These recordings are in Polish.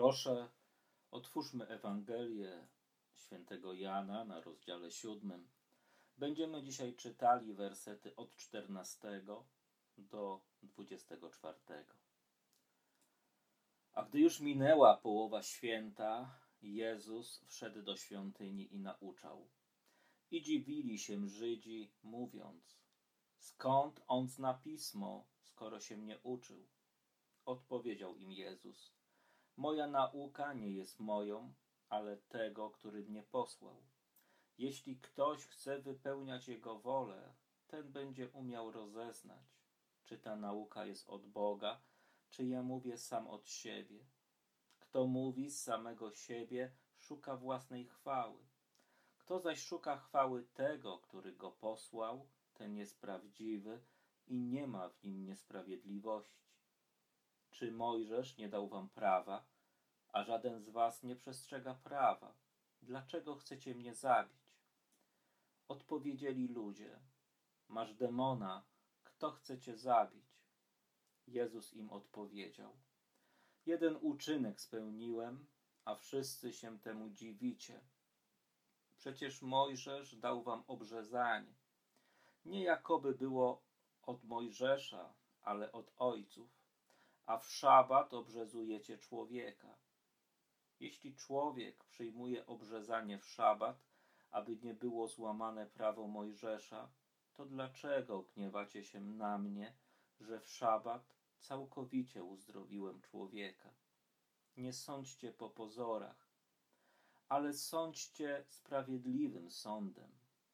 Proszę, otwórzmy Ewangelię świętego Jana na rozdziale 7. Będziemy dzisiaj czytali wersety od 14 do 24. A gdy już minęła połowa święta, Jezus wszedł do świątyni i nauczał. I dziwili się Żydzi, mówiąc: skąd on zna pismo, skoro się nie uczył? Odpowiedział im Jezus: moja nauka nie jest moją, ale tego, który mnie posłał. Jeśli ktoś chce wypełniać Jego wolę, ten będzie umiał rozeznać, czy ta nauka jest od Boga, czy ja mówię sam od siebie. Kto mówi z samego siebie, szuka własnej chwały. Kto zaś szuka chwały tego, który go posłał, ten jest prawdziwy i nie ma w nim niesprawiedliwości. Czy Mojżesz nie dał wam prawa, a żaden z was nie przestrzega prawa? Dlaczego chcecie mnie zabić? Odpowiedzieli ludzie: masz demona, kto chce cię zabić? Jezus im odpowiedział: jeden uczynek spełniłem, a wszyscy się temu dziwicie. Przecież Mojżesz dał wam obrzezanie. Nie jakoby było od Mojżesza, ale od ojców, a w szabat obrzezujecie człowieka. Jeśli człowiek przyjmuje obrzezanie w szabat, aby nie było złamane prawo Mojżesza, to dlaczego gniewacie się na mnie, że w szabat całkowicie uzdrowiłem człowieka? Nie sądźcie po pozorach, ale sądźcie sprawiedliwym sądem.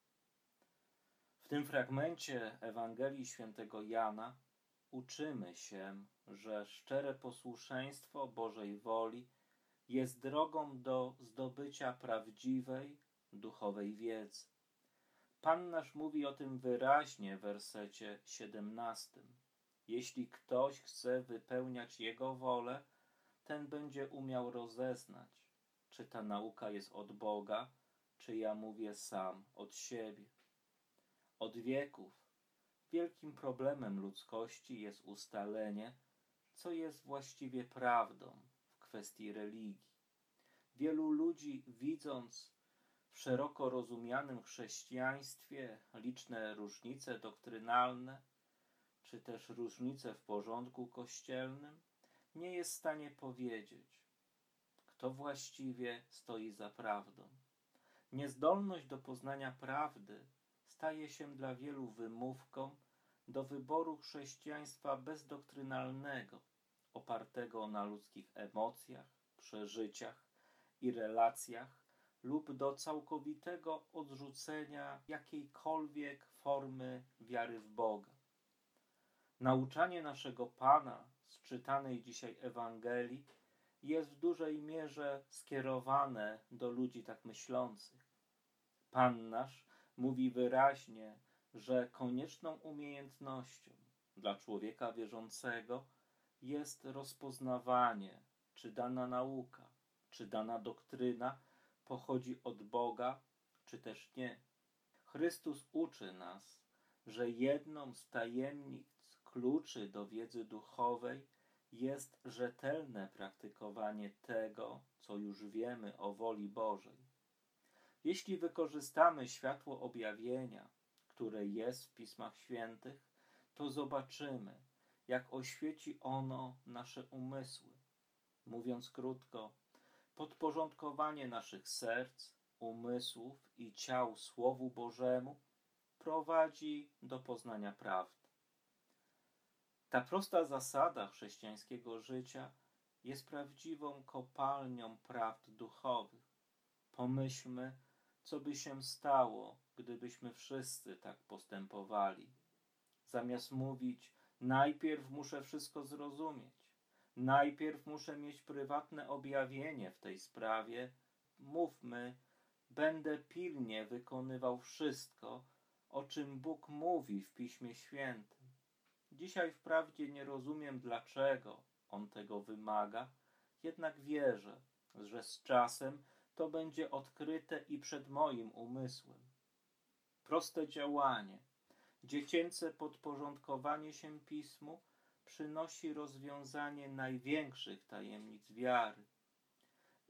W tym fragmencie Ewangelii świętego Jana uczymy się, że szczere posłuszeństwo Bożej woli jest drogą do zdobycia prawdziwej, duchowej wiedzy. Pan nasz mówi o tym wyraźnie w wersecie 17. Jeśli ktoś chce wypełniać Jego wolę, ten będzie umiał rozeznać, czy ta nauka jest od Boga, czy ja mówię sam od siebie. Od wieków wielkim problemem ludzkości jest ustalenie, co jest właściwie prawdą w kwestii religii. Wielu ludzi, widząc w szeroko rozumianym chrześcijaństwie liczne różnice doktrynalne, czy też różnice w porządku kościelnym, nie jest w stanie powiedzieć, kto właściwie stoi za prawdą. Niezdolność do poznania prawdy staje się dla wielu wymówką do wyboru chrześcijaństwa bezdoktrynalnego, opartego na ludzkich emocjach, przeżyciach i relacjach, lub do całkowitego odrzucenia jakiejkolwiek formy wiary w Boga. Nauczanie naszego Pana z czytanej dzisiaj Ewangelii jest w dużej mierze skierowane do ludzi tak myślących. Pan nasz mówi wyraźnie, że konieczną umiejętnością dla człowieka wierzącego jest rozpoznawanie, czy dana nauka, czy dana doktryna pochodzi od Boga, czy też nie. Chrystus uczy nas, że jedną z tajemnic kluczy do wiedzy duchowej jest rzetelne praktykowanie tego, co już wiemy o woli Bożej. Jeśli wykorzystamy światło objawienia, które jest w Pismach Świętych, to zobaczymy, jak oświeci ono nasze umysły. Mówiąc krótko, podporządkowanie naszych serc, umysłów i ciał Słowu Bożemu prowadzi do poznania prawdy. Ta prosta zasada chrześcijańskiego życia jest prawdziwą kopalnią prawd duchowych. Pomyślmy, co by się stało, gdybyśmy wszyscy tak postępowali. Zamiast mówić, najpierw muszę wszystko zrozumieć, najpierw muszę mieć prywatne objawienie w tej sprawie, mówmy, będę pilnie wykonywał wszystko, o czym Bóg mówi w Piśmie Świętym. Dzisiaj wprawdzie nie rozumiem, dlaczego On tego wymaga, jednak wierzę, że z czasem to będzie odkryte i przed moim umysłem. Proste działanie, dziecięce podporządkowanie się Pismu przynosi rozwiązanie największych tajemnic wiary.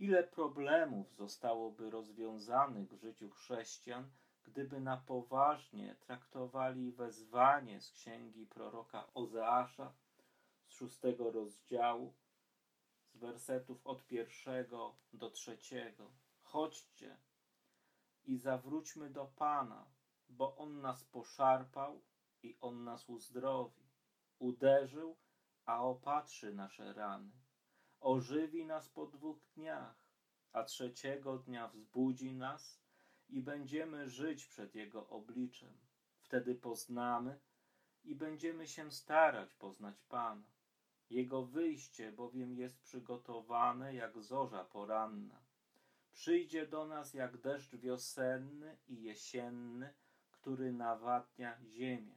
Ile problemów zostałoby rozwiązanych w życiu chrześcijan, gdyby na poważnie traktowali wezwanie z księgi proroka Ozeasza z 6 rozdziału, z wersetów od 1 do 3. Chodźcie i zawróćmy do Pana, bo On nas poszarpał i On nas uzdrowi. Uderzył, a opatrzy nasze rany. Ożywi nas po 2 dniach, a 3 dnia wzbudzi nas i będziemy żyć przed Jego obliczem. Wtedy poznamy i będziemy się starać poznać Pana. Jego wyjście bowiem jest przygotowane jak zorza poranna. Przyjdzie do nas jak deszcz wiosenny i jesienny, który nawadnia ziemię.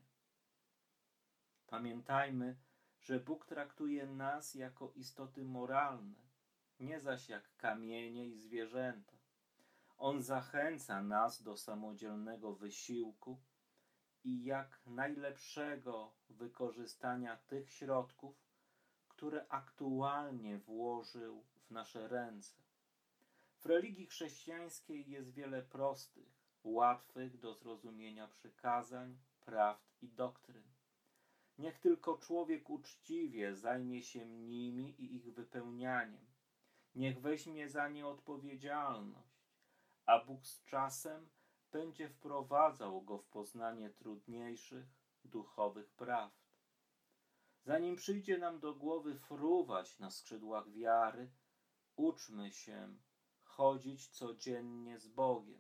Pamiętajmy, że Bóg traktuje nas jako istoty moralne, nie zaś jak kamienie i zwierzęta. On zachęca nas do samodzielnego wysiłku i jak najlepszego wykorzystania tych środków, które aktualnie włożył w nasze ręce. W religii chrześcijańskiej jest wiele prostych, łatwych do zrozumienia przykazań, prawd i doktryn. Niech tylko człowiek uczciwie zajmie się nimi i ich wypełnianiem. Niech weźmie za nie odpowiedzialność, a Bóg z czasem będzie wprowadzał go w poznanie trudniejszych, duchowych prawd. Zanim przyjdzie nam do głowy fruwać na skrzydłach wiary, uczmy się chodzić codziennie z Bogiem.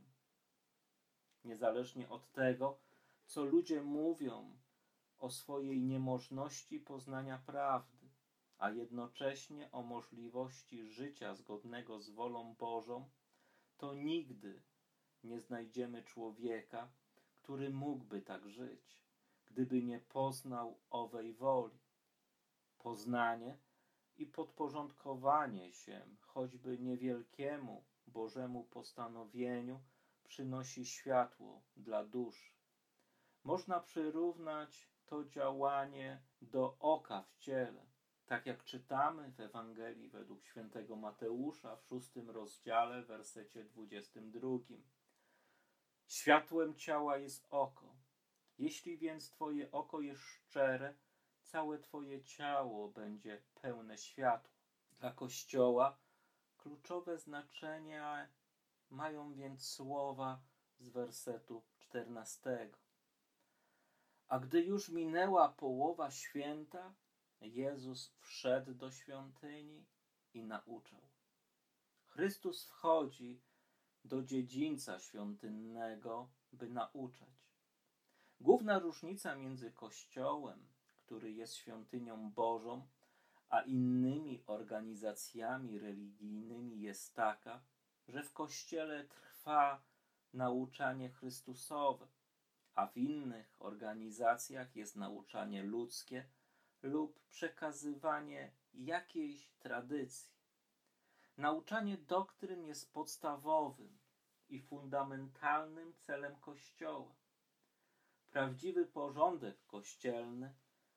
Niezależnie od tego, co ludzie mówią o swojej niemożności poznania prawdy, a jednocześnie o możliwości życia zgodnego z wolą Bożą, to nigdy nie znajdziemy człowieka, który mógłby tak żyć, gdyby nie poznał owej woli. Poznanie i podporządkowanie się choćby niewielkiemu Bożemu postanowieniu przynosi światło dla duszy. Można przyrównać to działanie do oka w ciele, tak jak czytamy w Ewangelii według świętego Mateusza w 6 rozdziale, w wersecie 22. Światłem ciała jest oko. Jeśli więc twoje oko jest szczere, całe twoje ciało będzie pełne światła. Dla Kościoła kluczowe znaczenie mają więc słowa z wersetu 14. A gdy już minęła połowa święta, Jezus wszedł do świątyni i nauczał. Chrystus wchodzi do dziedzińca świątynnego, by nauczać. Główna różnica między Kościołem, który jest świątynią Bożą, a innymi organizacjami religijnymi jest taka, że w Kościele trwa nauczanie Chrystusowe, a w innych organizacjach jest nauczanie ludzkie lub przekazywanie jakiejś tradycji. Nauczanie doktryn jest podstawowym i fundamentalnym celem Kościoła. Prawdziwy porządek kościelny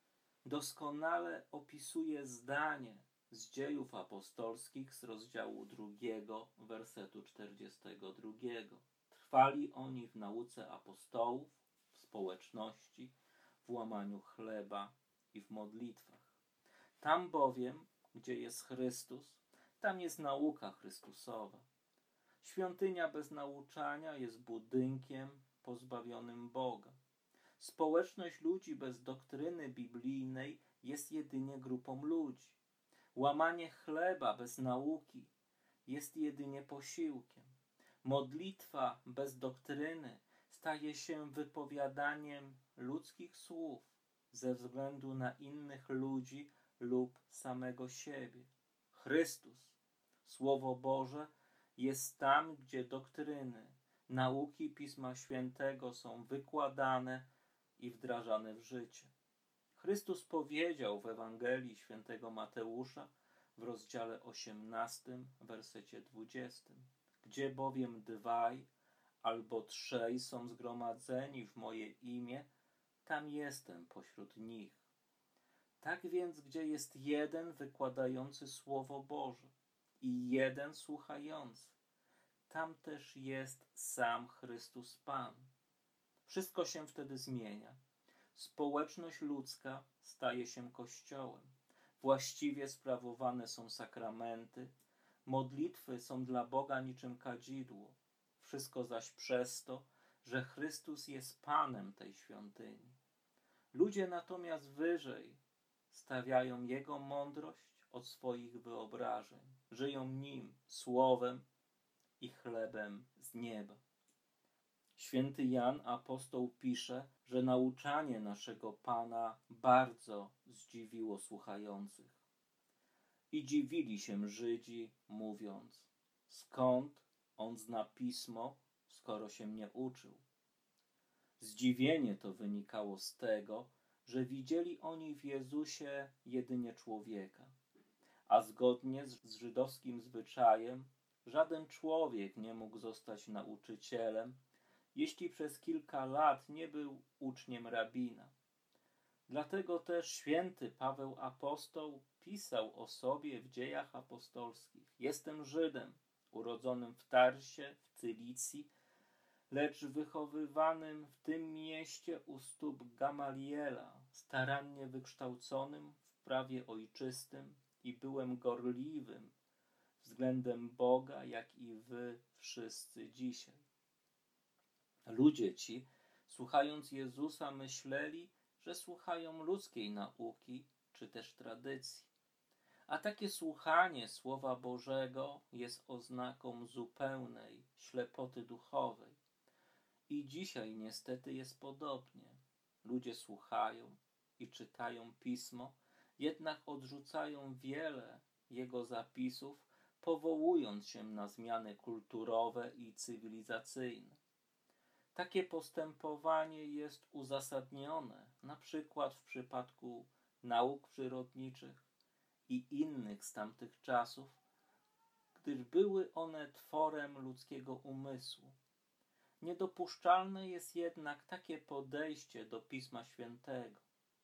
doskonale opisuje zdanie z Dziejów Apostolskich z rozdziału 2, wersetu 42. Trwali oni w nauce apostołów, w społeczności, w łamaniu chleba i w modlitwach. Tam bowiem, gdzie jest Chrystus, tam jest nauka Chrystusowa. Świątynia bez nauczania jest budynkiem pozbawionym Boga. Społeczność ludzi bez doktryny biblijnej jest jedynie grupą ludzi. Łamanie chleba bez nauki jest jedynie posiłkiem. Modlitwa bez doktryny staje się wypowiadaniem ludzkich słów ze względu na innych ludzi lub samego siebie. Chrystus, Słowo Boże, jest tam, gdzie doktryny, nauki Pisma Świętego są wykładane i wdrażane w życie. Chrystus powiedział w Ewangelii świętego Mateusza w rozdziale 18, wersecie 20: Gdzie bowiem 2 albo 3 są zgromadzeni w moje imię, tam jestem pośród nich. Tak więc, gdzie jest jeden wykładający Słowo Boże, i jeden słuchający. Tam też jest sam Chrystus Pan. Wszystko się wtedy zmienia. Społeczność ludzka staje się Kościołem. Właściwie sprawowane są sakramenty. Modlitwy są dla Boga niczym kadzidło. Wszystko zaś przez to, że Chrystus jest Panem tej świątyni. Ludzie natomiast wyżej stawiają Jego mądrość od swoich wyobrażeń. Żyją Nim, Słowem i chlebem z nieba. Święty Jan apostoł pisze, że nauczanie naszego Pana bardzo zdziwiło słuchających. I dziwili się Żydzi, mówiąc: skąd on zna pismo, skoro się nie uczył? Zdziwienie to wynikało z tego, że widzieli oni w Jezusie jedynie człowieka, a zgodnie z żydowskim zwyczajem żaden człowiek nie mógł zostać nauczycielem, jeśli przez kilka lat nie był uczniem rabina. Dlatego też święty Paweł apostoł pisał o sobie w Dziejach Apostolskich: jestem Żydem, urodzonym w Tarsie, w Cylicji, lecz wychowywanym w tym mieście u stóp Gamaliela, starannie wykształconym w prawie ojczystym, i byłem gorliwym względem Boga, jak i wy wszyscy dzisiaj. Ludzie ci, słuchając Jezusa, myśleli, że słuchają ludzkiej nauki czy też tradycji. A takie słuchanie Słowa Bożego jest oznaką zupełnej ślepoty duchowej. I dzisiaj niestety jest podobnie. Ludzie słuchają i czytają Pismo, jednak odrzucają wiele jego zapisów, powołując się na zmiany kulturowe i cywilizacyjne. Takie postępowanie jest uzasadnione na przykład w przypadku nauk przyrodniczych i innych z tamtych czasów, gdyż były one tworem ludzkiego umysłu. Niedopuszczalne jest jednak takie podejście do Pisma Świętego.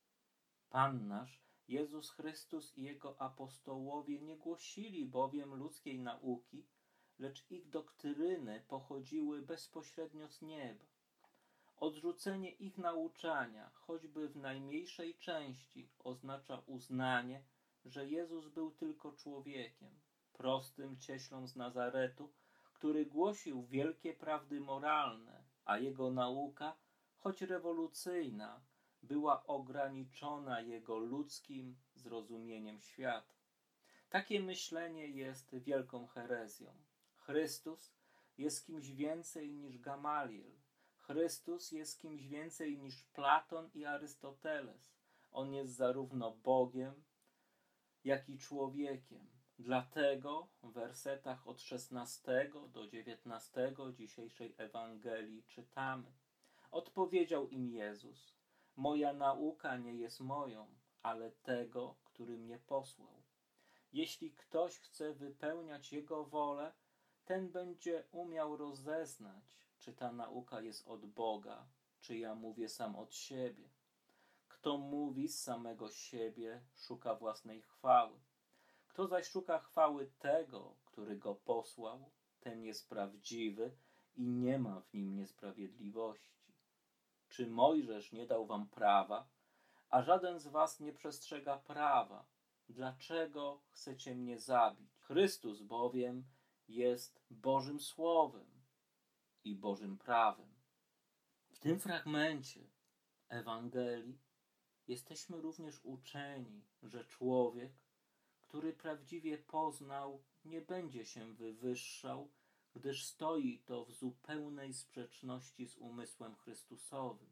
Pan nasz, Jezus Chrystus i Jego apostołowie nie głosili bowiem ludzkiej nauki, lecz ich doktryny pochodziły bezpośrednio z nieba. Odrzucenie ich nauczania, choćby w najmniejszej części, oznacza uznanie, że Jezus był tylko człowiekiem, prostym cieślą z Nazaretu, który głosił wielkie prawdy moralne, a jego nauka, choć rewolucyjna, była ograniczona jego ludzkim zrozumieniem świata. Takie myślenie jest wielką herezją. Chrystus jest kimś więcej niż Gamaliel. Chrystus jest kimś więcej niż Platon i Arystoteles. On jest zarówno Bogiem, jak i człowiekiem. Dlatego w wersetach od 16 do 19 dzisiejszej Ewangelii czytamy: odpowiedział im Jezus: moja nauka nie jest moją, ale tego, który mnie posłał. Jeśli ktoś chce wypełniać Jego wolę, ten będzie umiał rozeznać, czy ta nauka jest od Boga, czy ja mówię sam od siebie. Kto mówi z samego siebie, szuka własnej chwały. Kto zaś szuka chwały tego, który go posłał, ten jest prawdziwy i nie ma w nim niesprawiedliwości. Czy Mojżesz nie dał wam prawa, a żaden z was nie przestrzega prawa? Dlaczego chcecie mnie zabić? Chrystus bowiem jest Bożym Słowem i Bożym prawem. W tym fragmencie Ewangelii jesteśmy również uczeni, że człowiek, który prawdziwie poznał, nie będzie się wywyższał, gdyż stoi to w zupełnej sprzeczności z umysłem Chrystusowym.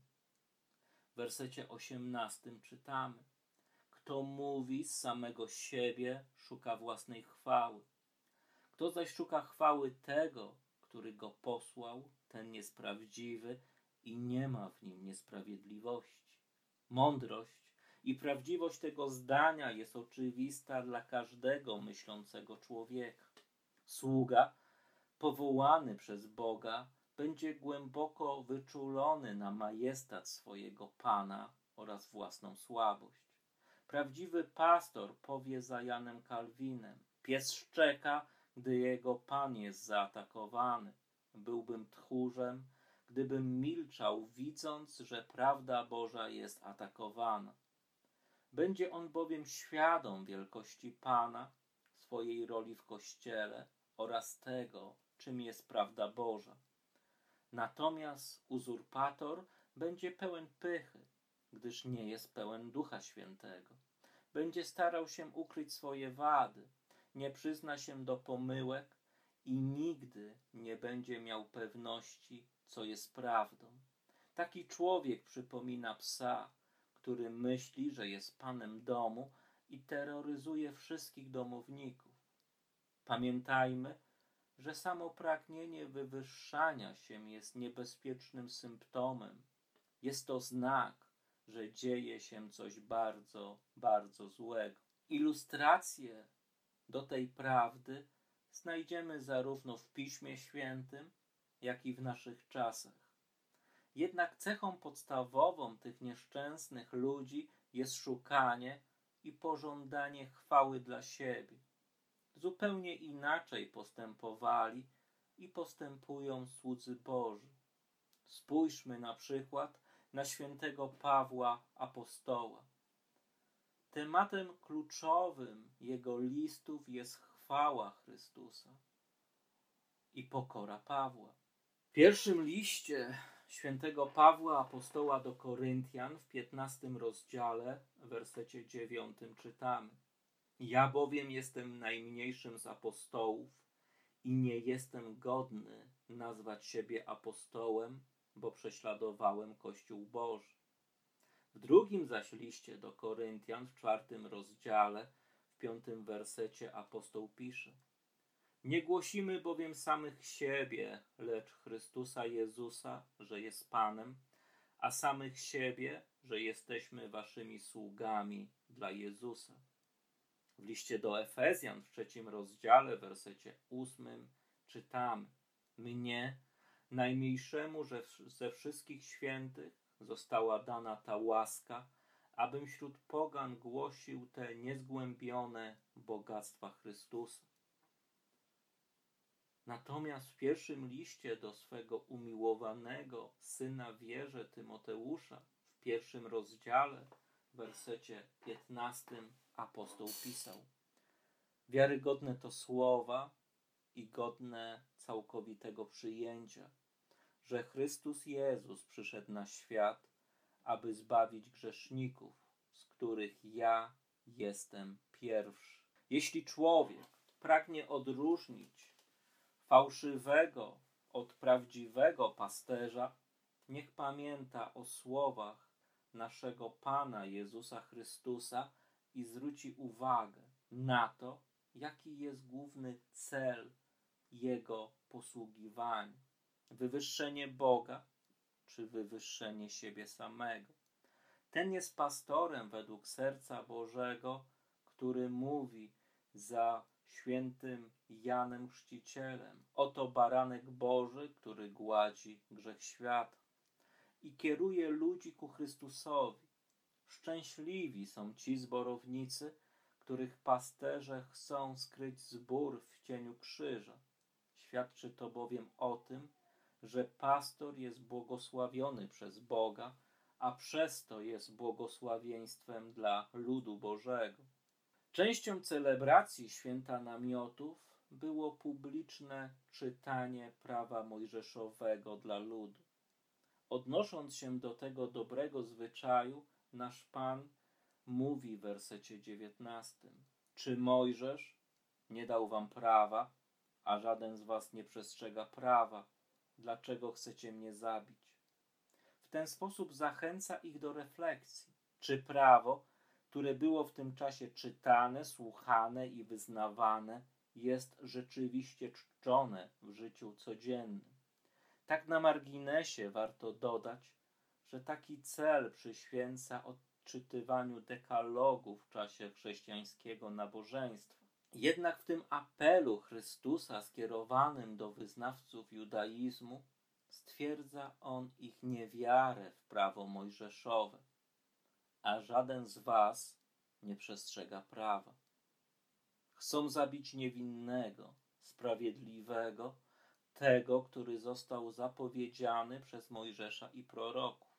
W wersecie 18 czytamy: kto mówi z samego siebie, szuka własnej chwały. Kto zaś szuka chwały tego, który go posłał, ten jest prawdziwy i nie ma w nim niesprawiedliwości. Mądrość i prawdziwość tego zdania jest oczywista dla każdego myślącego człowieka. Sługa, powołany przez Boga, będzie głęboko wyczulony na majestat swojego Pana oraz własną słabość. Prawdziwy pastor powie za Janem Kalwinem: Pies szczeka, gdy jego pan jest zaatakowany. Byłbym tchórzem, gdybym milczał, widząc, że prawda Boża jest atakowana. Będzie on bowiem świadom wielkości Pana, swojej roli w Kościele oraz tego, czym jest prawda Boża. Natomiast uzurpator będzie pełen pychy, gdyż nie jest pełen Ducha Świętego. Będzie starał się ukryć swoje wady, nie przyzna się do pomyłek i nigdy nie będzie miał pewności, co jest prawdą. Taki człowiek przypomina psa, który myśli, że jest panem domu i terroryzuje wszystkich domowników. Pamiętajmy, że samo pragnienie wywyższania się jest niebezpiecznym symptomem. Jest to znak, że dzieje się coś bardzo, bardzo złego. Ilustracje do tej prawdy znajdziemy zarówno w Piśmie Świętym, jak i w naszych czasach. Jednak cechą podstawową tych nieszczęsnych ludzi jest szukanie i pożądanie chwały dla siebie. Zupełnie inaczej postępowali i postępują słudzy Boży. Spójrzmy na przykład na świętego Pawła apostoła. Tematem kluczowym jego listów jest chwała Chrystusa i pokora Pawła. W pierwszym liście świętego Pawła apostoła do Koryntian w 15 rozdziale, w wersecie 9 czytamy: Ja bowiem jestem najmniejszym z apostołów i nie jestem godny nazwać siebie apostołem, bo prześladowałem Kościół Boży. W drugim zaś liście do Koryntian w 4 rozdziale, w 5 wersecie apostoł pisze: Nie głosimy bowiem samych siebie, lecz Chrystusa Jezusa, że jest Panem, a samych siebie, że jesteśmy waszymi sługami dla Jezusa. W liście do Efezjan w 3 rozdziale, w wersecie 8 czytamy: Mnie, najmniejszemu ze wszystkich świętych, została dana ta łaska, abym wśród pogan głosił te niezgłębione bogactwa Chrystusa. Natomiast w pierwszym liście do swego umiłowanego syna wierze Tymoteusza, w 1 rozdziale, w wersecie 15 apostoł pisał: Wiarygodne to słowa i godne całkowitego przyjęcia, że Chrystus Jezus przyszedł na świat, aby zbawić grzeszników, z których ja jestem pierwszy. Jeśli człowiek pragnie odróżnić fałszywego od prawdziwego pasterza, niech pamięta o słowach naszego Pana Jezusa Chrystusa i zwróci uwagę na to, jaki jest główny cel Jego posługiwania. Wywyższenie Boga czy wywyższenie siebie samego. Ten jest pastorem według serca Bożego, który mówi za świętym Janem Chrzcicielem: Oto baranek Boży, który gładzi grzech świata i kieruje ludzi ku Chrystusowi. Szczęśliwi są ci zborownicy, których pasterze chcą skryć zbór w cieniu krzyża. Świadczy to bowiem o tym, że pastor jest błogosławiony przez Boga, a przez to jest błogosławieństwem dla ludu Bożego. Częścią celebracji Święta Namiotów było publiczne czytanie prawa mojżeszowego dla ludu. Odnosząc się do tego dobrego zwyczaju, nasz Pan mówi w wersecie 19: Czy Mojżesz nie dał wam prawa, a żaden z was nie przestrzega prawa? Dlaczego chcecie mnie zabić? W ten sposób zachęca ich do refleksji. Czy prawo, które było w tym czasie czytane, słuchane i wyznawane, jest rzeczywiście czczone w życiu codziennym? Tak na marginesie warto dodać, że taki cel przyświęca odczytywaniu dekalogu w czasie chrześcijańskiego nabożeństwa. Jednak w tym apelu Chrystusa skierowanym do wyznawców judaizmu stwierdza on ich niewiarę w prawo mojżeszowe, a żaden z was nie przestrzega prawa. Chcą zabić niewinnego, sprawiedliwego, tego, który został zapowiedziany przez Mojżesza i proroków.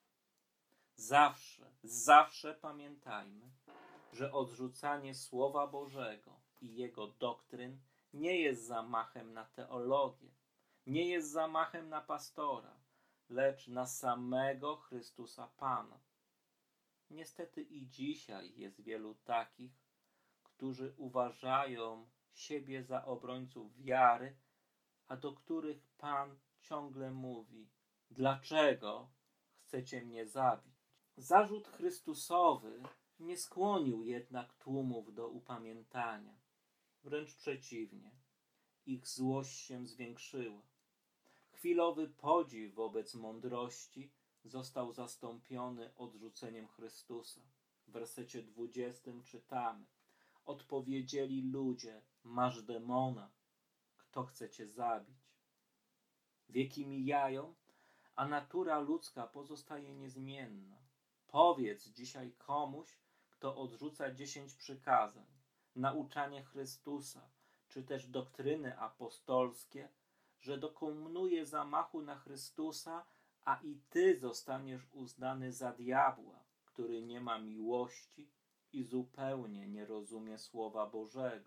Zawsze pamiętajmy, że odrzucanie Słowa Bożego i jego doktryn nie jest zamachem na teologię, nie jest zamachem na pastora, lecz na samego Chrystusa Pana. Niestety i dzisiaj jest wielu takich, którzy uważają siebie za obrońców wiary, a do których Pan ciągle mówi: dlaczego chcecie mnie zabić? Zarzut Chrystusowy nie skłonił jednak tłumów do upamiętania. Wręcz przeciwnie, ich złość się zwiększyła. Chwilowy podziw wobec mądrości został zastąpiony odrzuceniem Chrystusa. W wersecie 20 czytamy: odpowiedzieli ludzie: masz demona, kto chce cię zabić? Wieki mijają, a natura ludzka pozostaje niezmienna. Powiedz dzisiaj komuś, kto odrzuca 10 przykazań, nauczanie Chrystusa, czy też doktryny apostolskie, że dokonuje zamachu na Chrystusa, a i ty zostaniesz uznany za diabła, który nie ma miłości i zupełnie nie rozumie Słowa Bożego.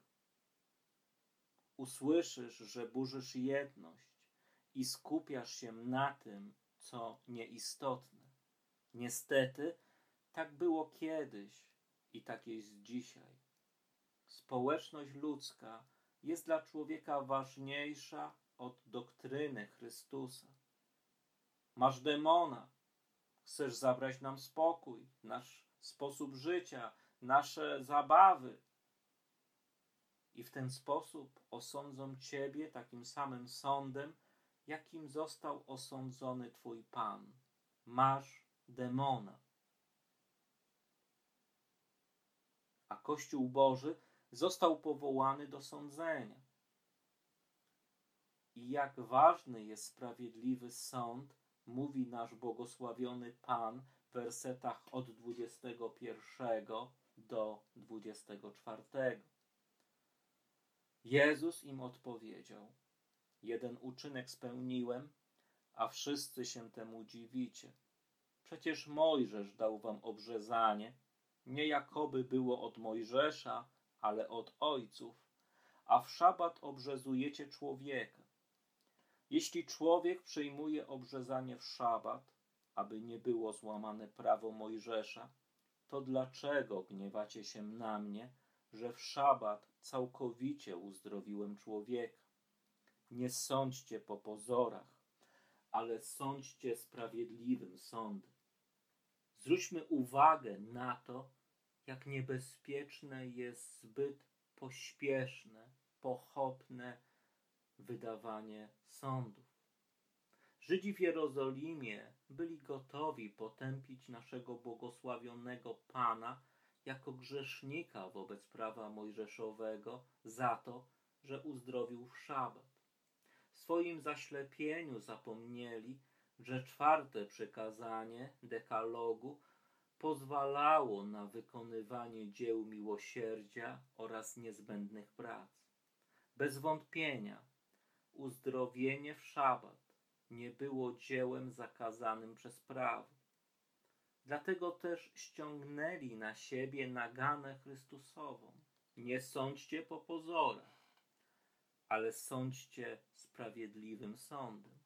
Usłyszysz, że burzysz jedność i skupiasz się na tym, co nieistotne. Niestety, tak było kiedyś i tak jest dzisiaj. Społeczność ludzka jest dla człowieka ważniejsza od doktryny Chrystusa. Masz demona, chcesz zabrać nam spokój, nasz sposób życia, nasze zabawy. I w ten sposób osądzą ciebie takim samym sądem, jakim został osądzony twój Pan. Masz demona. A Kościół Boży został powołany do sądzenia. I jak ważny jest sprawiedliwy sąd, mówi nasz błogosławiony Pan w wersetach od 21 do 24. Jezus im odpowiedział: jeden uczynek spełniłem, a wszyscy się temu dziwicie. Przecież Mojżesz dał wam obrzezanie, nie jakoby było od Mojżesza, ale od ojców, a w szabat obrzezujecie człowieka. Jeśli człowiek przyjmuje obrzezanie w szabat, aby nie było złamane prawo Mojżesza, to dlaczego gniewacie się na mnie, że w szabat całkowicie uzdrowiłem człowieka? Nie sądźcie po pozorach, ale sądźcie sprawiedliwym sądem. Zwróćmy uwagę na to, jak niebezpieczne jest zbyt pośpieszne, pochopne wydawanie sądów. Żydzi w Jerozolimie byli gotowi potępić naszego błogosławionego Pana jako grzesznika wobec prawa mojżeszowego za to, że uzdrowił w szabat. W swoim zaślepieniu zapomnieli, że 4. przykazanie dekalogu pozwalało na wykonywanie dzieł miłosierdzia oraz niezbędnych prac. Bez wątpienia uzdrowienie w szabat nie było dziełem zakazanym przez prawo. Dlatego też ściągnęli na siebie naganę Chrystusową. Nie sądźcie po pozorach, ale sądźcie sprawiedliwym sądem.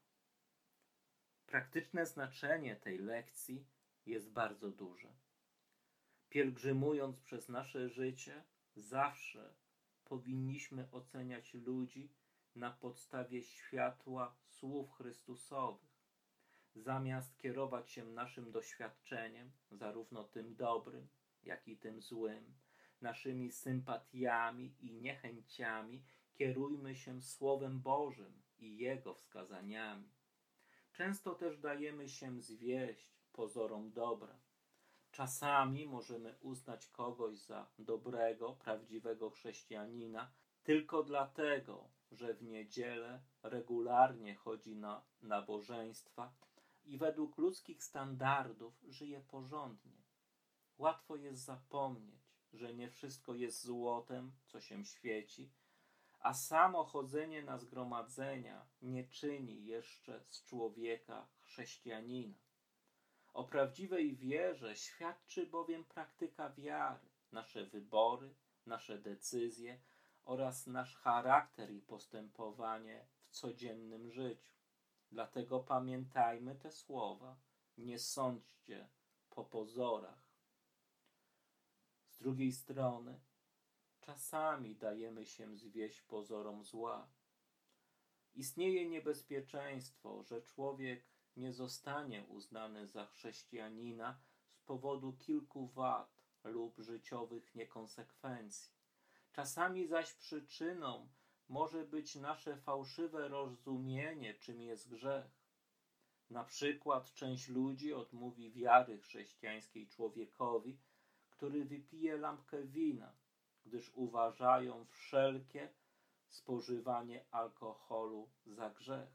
Praktyczne znaczenie tej lekcji jest bardzo duże. Pielgrzymując przez nasze życie, zawsze powinniśmy oceniać ludzi na podstawie światła słów Chrystusowych, zamiast kierować się naszym doświadczeniem, zarówno tym dobrym, jak i tym złym, naszymi sympatiami i niechęciami. Kierujmy się Słowem Bożym i Jego wskazaniami. Często też dajemy się zwieść pozorom dobra. Czasami możemy uznać kogoś za dobrego, prawdziwego chrześcijanina tylko dlatego, że w niedzielę regularnie chodzi na nabożeństwa i według ludzkich standardów żyje porządnie. Łatwo jest zapomnieć, że nie wszystko jest złotem, co się świeci, a samo chodzenie na zgromadzenia nie czyni jeszcze z człowieka chrześcijanina. O prawdziwej wierze świadczy bowiem praktyka wiary, nasze wybory, nasze decyzje oraz nasz charakter i postępowanie w codziennym życiu. Dlatego pamiętajmy te słowa: nie sądźcie po pozorach. Z drugiej strony, czasami dajemy się zwieść pozorom zła. Istnieje niebezpieczeństwo, że człowiek nie zostanie uznany za chrześcijanina z powodu kilku wad lub życiowych niekonsekwencji. Czasami zaś przyczyną może być nasze fałszywe rozumienie, czym jest grzech. Na przykład część ludzi odmówi wiary chrześcijańskiej człowiekowi, który wypije lampkę wina, gdyż uważają wszelkie spożywanie alkoholu za grzech.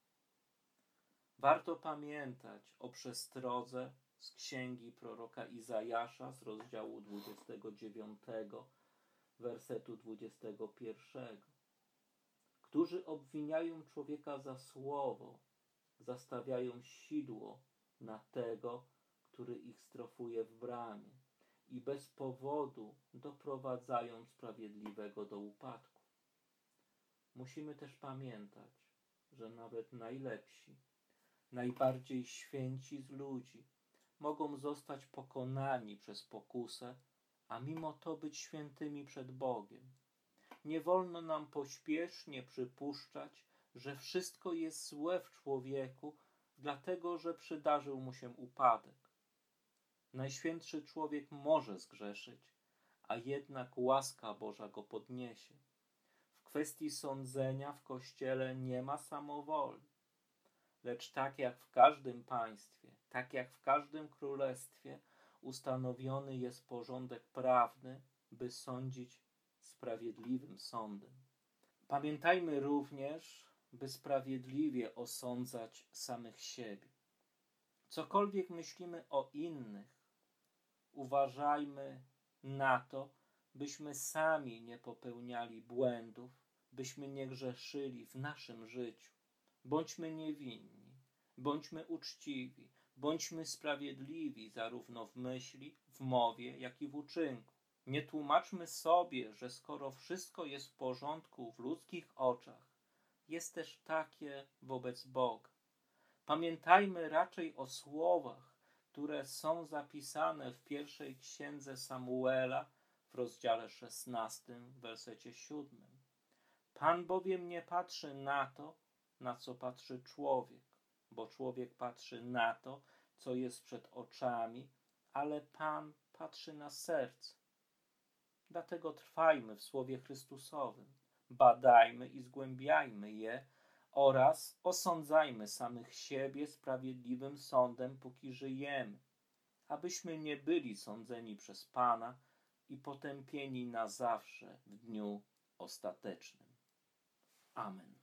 Warto pamiętać o przestrodze z księgi proroka Izajasza z rozdziału 29, wersetu 21. Którzy obwiniają człowieka za słowo, zastawiają sidło na tego, który ich strofuje w bramie i bez powodu doprowadzają sprawiedliwego do upadku. Musimy też pamiętać, że nawet najlepsi, najbardziej święci z ludzi mogą zostać pokonani przez pokusę, a mimo to być świętymi przed Bogiem. Nie wolno nam pośpiesznie przypuszczać, że wszystko jest złe w człowieku, dlatego że przydarzył mu się upadek. Najświętszy człowiek może zgrzeszyć, a jednak łaska Boża go podniesie. W kwestii sądzenia w Kościele nie ma samowoli, lecz tak jak w każdym państwie, tak jak w każdym królestwie, ustanowiony jest porządek prawny, by sądzić sprawiedliwym sądem. Pamiętajmy również, by sprawiedliwie osądzać samych siebie. Cokolwiek myślimy o innych, uważajmy na to, byśmy sami nie popełniali błędów, byśmy nie grzeszyli w naszym życiu. Bądźmy niewinni, bądźmy uczciwi, bądźmy sprawiedliwi zarówno w myśli, w mowie, jak i w uczynku. Nie tłumaczmy sobie, że skoro wszystko jest w porządku w ludzkich oczach, jest też takie wobec Boga. Pamiętajmy raczej o słowach, które są zapisane w pierwszej księdze Samuela w rozdziale 16, w wersecie 7. Pan bowiem nie patrzy na to, na co patrzy człowiek, bo człowiek patrzy na to, co jest przed oczami, ale Pan patrzy na serce. Dlatego trwajmy w Słowie Chrystusowym, badajmy i zgłębiajmy je oraz osądzajmy samych siebie sprawiedliwym sądem, póki żyjemy, abyśmy nie byli sądzeni przez Pana i potępieni na zawsze w dniu ostatecznym. Amen.